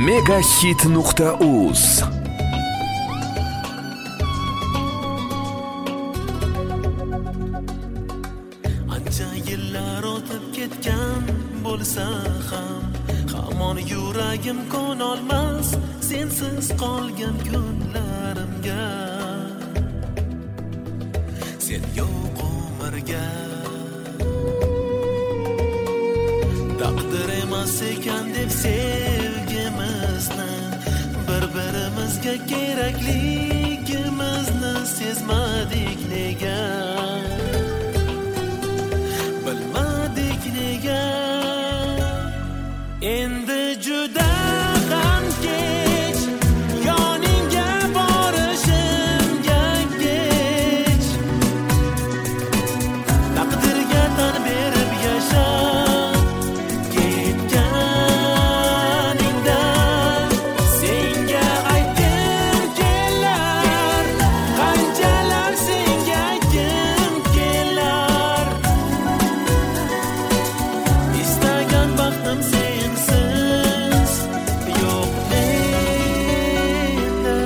Megahit.uz. Ancha yillar o'tib ketgan bo'lsa ham, hamon yuragim ko'nolmas sensiz qolgan kunlarimga. Sen yo'q umrga taqdir emas ekan deb sevgimizni, bir-birimizga kerakligimizni sezmadik nega? Bilmadik nega? Endi juda ham kech, yoningga borishimga kech. Taqdirga tan berib yasha, ketganingda senga aytgim kelar, qanchalar senga aytgim kelar. Istagan baxtim sensiz yo'q menda.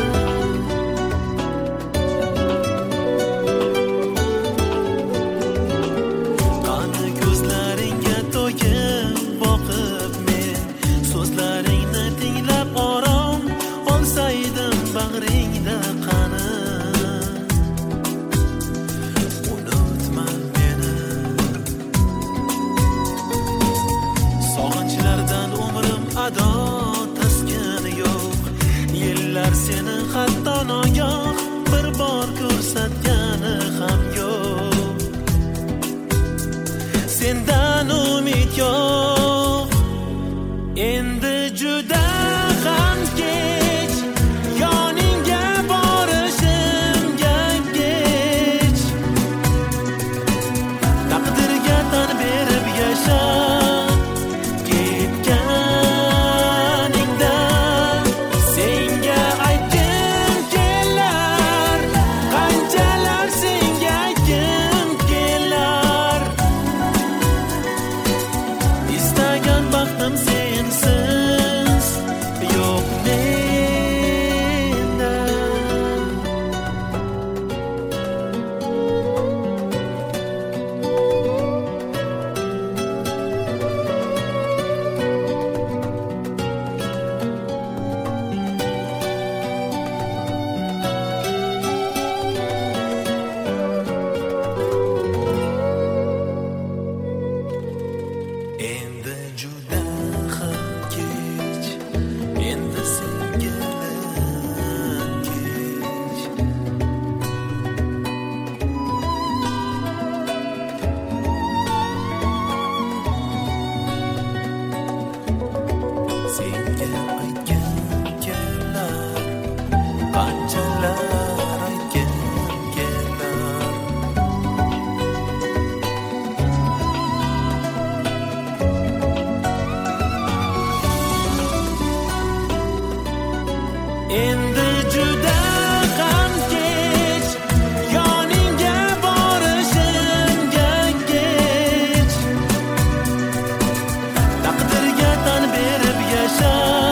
Qani ko'zlaringga to'yib boqib men, so'zlaringni tinglab orom olsaydim bag'ringda qani. Unutma meni, sog'inchlardan umrim ado taskin yo'q. Yillar seni hatto nogoh bir bor ko'rsatgani ham yo'q. Sendan umid yo'q. Endi juda ham kech, yoningga borishimga kech. Taqdirga tan berib yasha, ketganingda senga aytgim kelar, qanchalar senga aytgim kelar. Istagan baxtim sensiz yo'q menda. Endi juda ham kech, endi sevgilim kech. Senga aytgim kelar, qanchalar aytgim kelar. Endi juda ham kech, yoningga borishimga kech. Taqdirga tan berib yasha,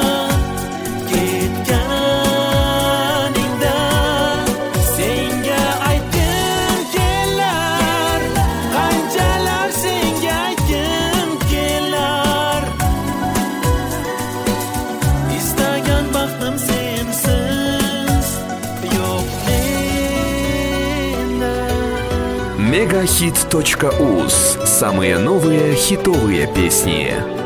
ketganingda senga aytgim kelar, qanchalar senga aytgim kelar. Istagan baxtim sensiz yo'q menda. Megahit.uz. Самые новые хитовые песни.